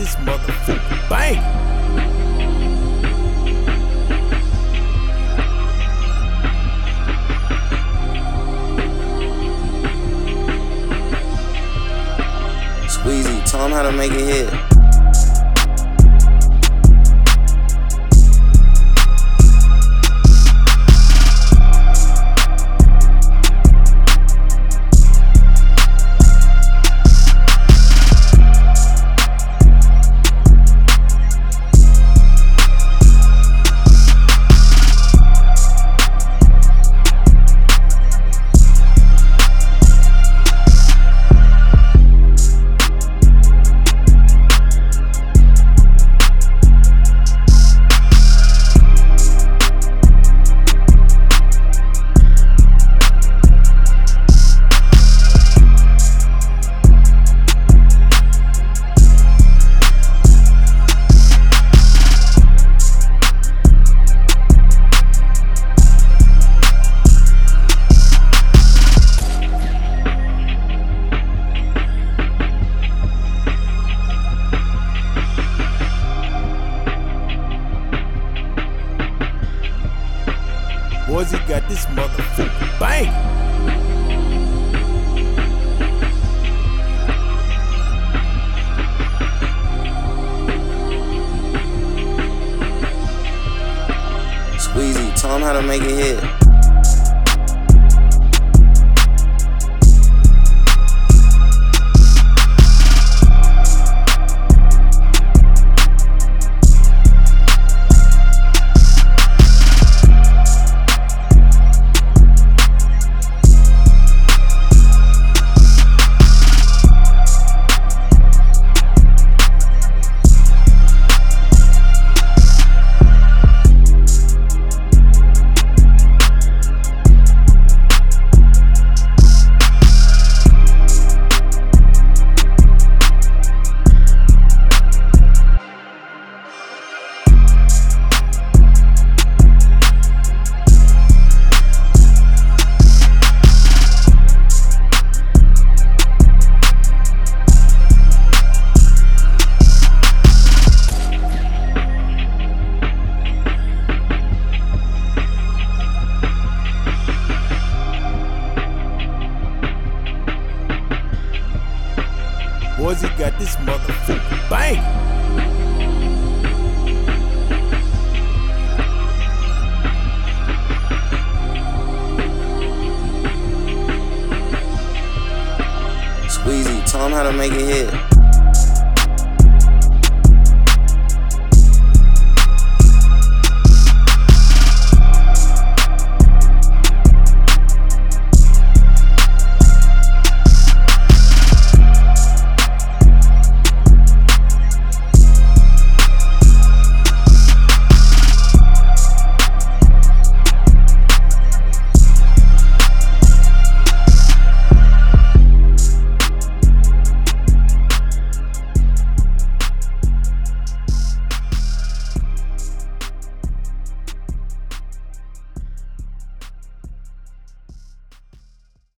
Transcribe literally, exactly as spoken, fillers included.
this motherfucker bang. Squeezy, tell him how to make it hit. Boys, he got this motherfucker bang. Squeezy, tell him how to make it hit. Boys, he got this motherfucker bang. Squeezy, tell him how to make it hit.